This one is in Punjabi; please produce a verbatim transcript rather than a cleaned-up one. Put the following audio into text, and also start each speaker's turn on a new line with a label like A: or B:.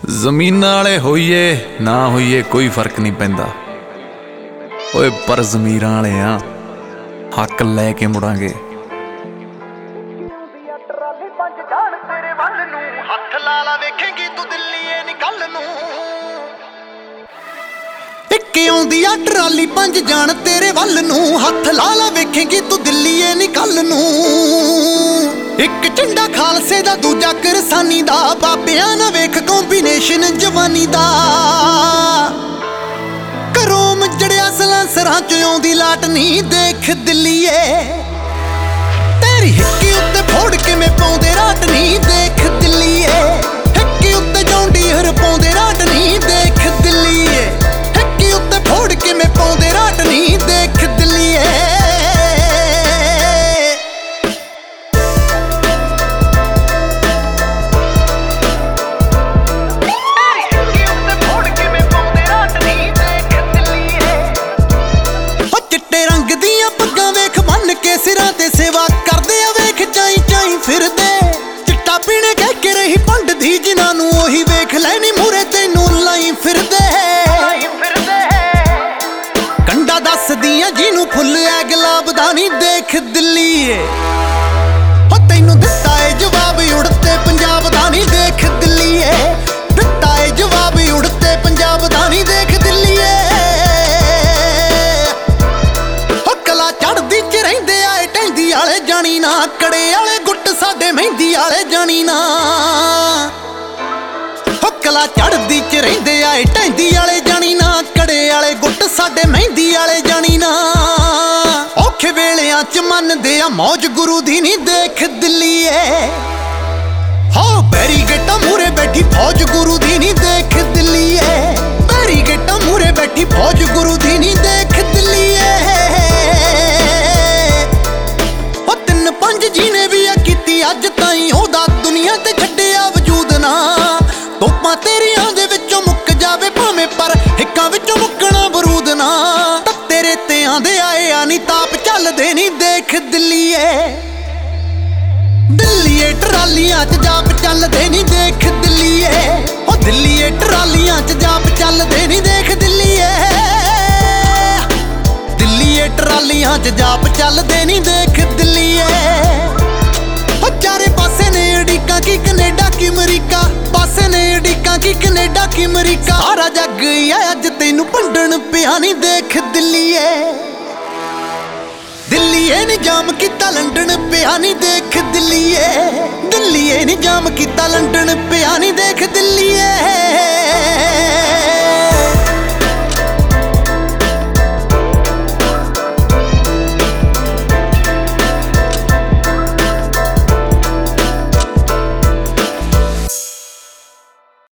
A: ਜ਼ਮੀਨਾਂ ਵਾਲੇ ਹੋਈਏ ਨਾ ਹੋਈਏ ਕੋਈ ਫਰਕ ਨਹੀਂ ਪੈਂਦਾ ਓਏ, ਪਰ ਜ਼ਮੀਰਾਂ ਵਾਲੇ ਆ ਹੱਕ ਲੈ ਕੇ ਮੁੜਾਂਗੇ।
B: ਹੱਥ ਲਾ ਲਾ ਵੇਖੇਂਗੀ ਤੂੰ ਦਿੱਲੀਏ ਨੀ ਕੱਲ ਨੂੰ। ਇੱਕ ਆਉਂਦੀ ਆ ਟਰਾਲੀ ਪੰਜ ਜਾਣ ਤੇਰੇ ਵੱਲ ਨੂੰ, ਹੱਥ ਲਾ ਲਾ ਵੇਖੇਂਗੀ ਤੂੰ ਦਿੱਲੀਏ ਨੀ ਕੱਲ ਨੂੰ। ਇੱਕ ਝੰਡਾ ਖਾਲਸੇ ਦਾ ਦੂਜਾ ਕਿਰਸਾਨੀ ਦਾ, ਬਾਬਿਆਂ ਨਾ ਵੇਖ ਕੰਬੀਨੇਸ਼ਨ ਜਵਾਨੀ ਦਾ। ਘਰੋਂ ਮਜੜਿਆ ਸਲਾਂਸਰਾਂ ਚ ਆਉਂਦੀ ਲਾਟ ਨੀ ਦੇਖ ਦਿੱਲੀਏ, ਤੇਰੀ ਹਿੱਕੀ ਉੱਤੇ ਫੋੜ ਕਿਵੇਂ ਪਾਉਂਦੇ ਰਾਟ ਨੀ ਦੇਖ ਦਿੱਲੀਏ। ਹਿੱਕੀ ਉੱਤੇ ਜੌਂਡੀ ਹਰ ਪਾਉਂਦੇ ਰਾਟ ਨੀ ਦੇਖ ਦਿੱਲੀਏ, ਹਿੱਕੀ ਉੱਤੇ ਫੋੜ ਕਿਵੇਂ ਪਾਉਂਦੇ ਰਾਟ ਨੀ ਦੇਖ ਦਿੱਲੀਏ। ਸਿਰਾਂ ਤੇ ਸੇਵਾ ਕਰਦੇ ਆ ਵੇਖ ਚਾਈ ਚਾਈ ਫਿਰਦੇ, ਚਿੱਟਾ ਪੀਣੇ ਕਹਿ ਕੇ ਰਹੀ ਪੰਡਦੀ ਜਿਨ੍ਹਾਂ ਨੂੰ ਉਹੀ ਵੇਖ ਲੈਣੀ ਮੂਰੇ ਤੈਨੂੰ ਲਾਈ ਫਿਰਦੇ। ਕੰਡਾ ਦੱਸਦੀਆਂ ਜਿਹਨੂੰ ਫੁੱਲ ਐ ਗੁਲਾਬ ਦਾ ਨੀ ਦੇਖ ਦਿੱਲੀਏ, ਹੋ ਤੈਨੂੰ ਦਿੱਤਾ ਏ ਜਵਾਬ ਉੜਤੇ ਪੰਜਾਬ ਦਾ ਨੀ ਦੇਖ ਦਿੱਲੀਏ। ਦਿੱਤਾ ਏ ਜਵਾਬ ਉੜਤੇ ਪੰਜਾਬ ਦਾ ਨੀ ਦੇਖ ਦਿੱਲੀਏ। ਹੋ ਕਲਾ ਚੜਦੀ ਚ ਰਹਿੰਦੇ ਢੈਂਦੀ ਵਾਲੇ ਜਾਣੀ ਨਾ, ਕੜੇ ਵਾਲੇ ਗੁੱਟ ਸਾਡੇ ਮਹਿੰਦੀ ਵਾਲੇ ਜਾਣੀ ਨਾ। ਹੁਕਲਾ ਚੜਦੀ ਚ ਰਹਿੰਦੇ ਆਏ ਢੈਂਦੀ ਵਾਲੇ ਜਾਣੀ ਨਾ, ਕੜੇ ਵਾਲੇ ਗੁੱਟ ਸਾਡੇ ਮਹਿੰਦੀ ਵਾਲੇ ਜਾਣੀ ਨਾ। ਔਖੇ ਵੇਲਿਆਂ ਚ ਮੰਨਦੇ ਆ ਮੌਜ ਗੁਰੂ ਦੀ ਨੀ ਦੇਖ ਦਿੱਲੀਏ, ਹੋ ਬੈਰੀਗੇਟਾਂ ਮੂਰੇ ਬੈਠੀ ਫੌਜ ਗੁਰੂ ਦੀ ਨੀ ਦੇਖ ਦਿੱਲੀਏ। ਬੈਰੀਗੇਟਾਂ ਮੂਰੇ ਬੈਠੀ ਫੌਜ ਗੁਰੂ ਦੀ ਨੀ ਦੇਖ ਦਿੱਲੀਏ। ਪੰਜ ਜੀਨੇ ਵੀ ਆ ਕੀਤੀ ਅੱਜ ਤਾਈਂ ਉਹਦਾ ਦੁਨੀਆ ਤੇ ਛੱਡਿਆ ਵਜੂਦ ਨਾ। ਤੋਪਾਂ ਤੇਰੀਆਂ ਦੇ ਵਿੱਚੋਂ ਮੁੱਕ ਜਾਵੇ ਭਾਵੇਂ, ਪਰ ਹਿੱਕਾਂ ਵਿੱਚੋਂ ਮੁੱਕਣਾ ਬਰੂਦ ਨਾ। ਤਾਂ ਤੇਰੇ ਤੇ ਆਂਦੇ ਆਏ ਆ ਨੀ ਤਾਪ ਚੱਲਦੇ ਨੀ ਦੇਖ ਦਿੱਲੀਏ। ਦਿੱਲੀਏ ਟਰਾਲੀਆਂ ਚ ਜਾਪ ਚੱਲਦੇ ਨੀ ਦੇਖ ਦਿੱਲੀਏ, ਉਹ ਦਿੱਲੀਏ ਟਰਾਲੀਆਂ ਚ ਜਾਪ ਚੱਲਦੇ ਨੀ ਦੇਖ ਦਿੱਲੀਏ। ਦਿੱਲੀਏ ਟਰਾਲੀਆਂ ਚ ਜਾਪ ਚੱਲਦੇ ਨੀ ਦੇਖ ਦਿੱਲੀਏ। ਹੋ ਚਾਰੇ ਪਾਸੇ ਨੇ ਅੜੀਕਾਂ ਕੀ ਕੈਨੇਡਾ ਕੀ ਅਮਰੀਕਾ, ਪਾਸੇ ਨੇ ਅੜੀਕਾਂ ਕੀ ਕੈਨੇਡਾ ਕੀ ਅਮਰੀਕਾ। ਸਾਰਾ ਜੱਗ ਆ ਅੱਜ ਤੈਨੂੰ ਭੰਡਣ ਪਿਆ ਨੀ ਦੇਖ ਦਿੱਲੀਏ। ਦਿੱਲੀਏ ਨੀ ਜਾਮ ਕੀਤਾ ਲੰਡਨ ਪਿਆ ਨੀ ਦੇਖ ਦਿੱਲੀਏ। ਦਿੱਲੀਏ ਨੀ ਜਾਮ ਕੀਤਾ ਲੰਡਨ ਪਿਆ ਨੀ ਦੇਖ